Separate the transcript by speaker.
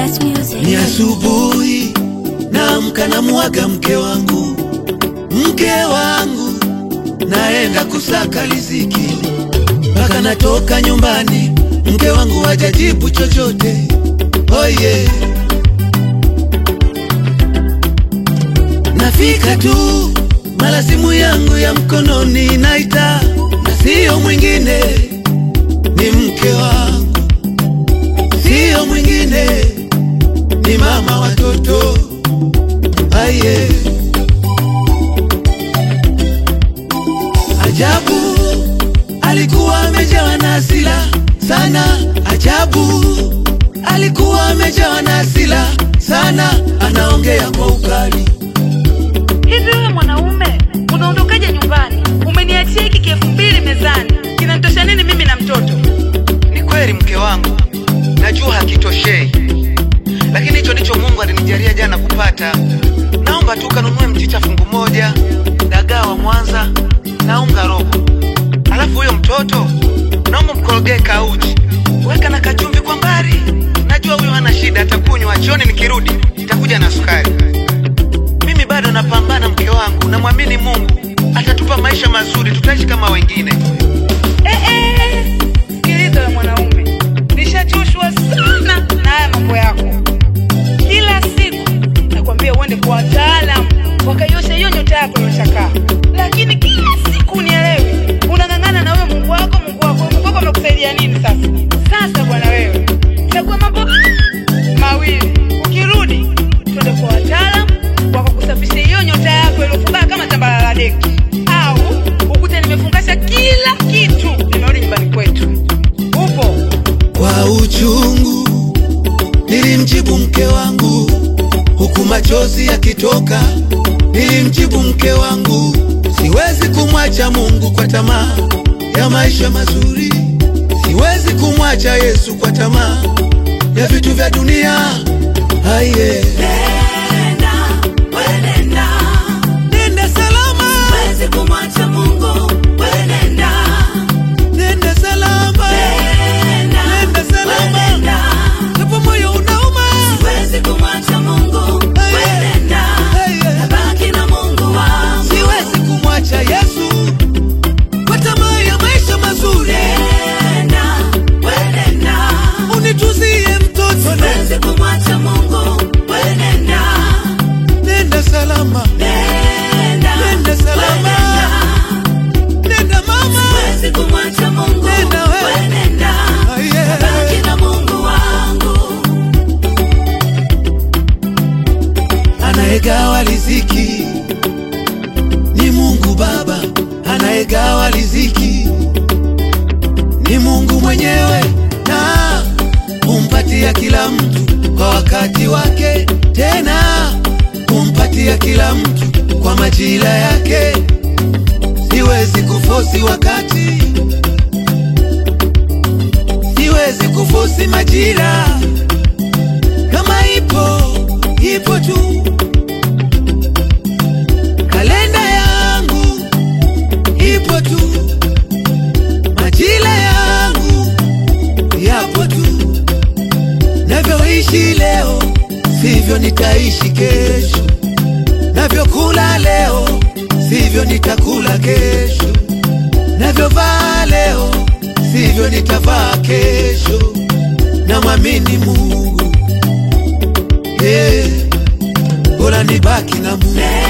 Speaker 1: Ni asubuhi naamka na muaga mke wangu, naenda kusaka riziki, mpaka natoka nyumbani mke wangu hajajibu chochote. Oh yeah. Nafika tu mara simu yangu ya mkononi naita, na sio mwingine ni mke wangu, sio mwingine ni mama watoto. Aye, ajabu alikuwa amejawa na hasira sana, ajabu alikuwa amejawa na hasira sana, anaongea kwa ukali.
Speaker 2: Hivi wewe mwanaume unaondokaje nyumbani? Umeniachia hiki 2000 mezani, kinanitosha nini mimi na mtoto?
Speaker 3: Ni kweli mke wangu, najua hakitoshei, lakini hicho ndicho Mungu alinijalia jana kupata. Naomba tu kanunue mchicha fungu moja, dagaa wa Mwanza na unga robo. Alafu huyo mtoto naomba mkorogee kauji, weka na kachumvi kwa mbali. Najua huyo hana shida, atakunywa jioni nikirudi nitakuja na sukari. Mimi bado napambana mke wangu, namwamini Mungu atatupa maisha mazuri, tutaishi kama wengine.
Speaker 2: Sikiliza wewe mwanaume, nishachoshwa sana na haya mambo yako. Kila siku nakwambia uende kwa wataalamu wakaiosha hiyo nyota yako iliyochakaa, lakini kila siku unielewi. Unang'ang'ana na wewe Mungu wako amekusaidia nini sasa? Sasa bwana wewe, chagua mambo mawili. Ukirudi twende kwa wataalamu wakakusafisha hiyo nyota yako iliyofunga kama tambala la deki, au ukute nimefungasha kila kitu nimerudi nyumbani kwetu. Upo
Speaker 1: kwa uchungu nilimjibu mke wangu, huku machozi yakitoka. Nilimjibu mke wangu, siwezi kumwacha Mungu kwa tamaa ya maisha mazuri, siwezi kumwacha Yesu kwa tamaa ya vitu vya dunia. Aye, nenda salama,
Speaker 4: siwezi kumwacha Mungu, nenda.
Speaker 1: Nenda salama, nenda salama, japo moyo unauma.
Speaker 4: Siwezi kumwacha Mungu, nenda. Nabaki na Mungu wangu.
Speaker 1: Siwezi kumwacha Yesu kwa tamaa ya maisha mazuri.
Speaker 4: Nenda,
Speaker 1: unituzie mtoto.
Speaker 4: siwezi kumwacha Mungu, nenda.
Speaker 1: Nenda salama, nenda salama, nenda mama.
Speaker 4: Siwezi kumwacha Mungu,
Speaker 1: Nenda we.
Speaker 4: nenda. Nabaki na Mungu wangu.
Speaker 1: Anayegawa riziki ni Mungu Baba, anayegawa riziki ni Mungu mwenyewe, na humpatia kila mtu kwa wakati wake, tena humpatia kila mtu kwa majira yake. Siwezi kufosi wakati, siwezi kufosi majira. Kama ipo tu. Kalenda yangu ipo tu, majira yangu yapo tu. Navyoishi leo sivyo nitaishi kesho, navyokula leo sivyo nitakula kesho, navyovaa leo sivyo nitavaa kesho. Namwamini Mungu, bora nibaki na Mungu.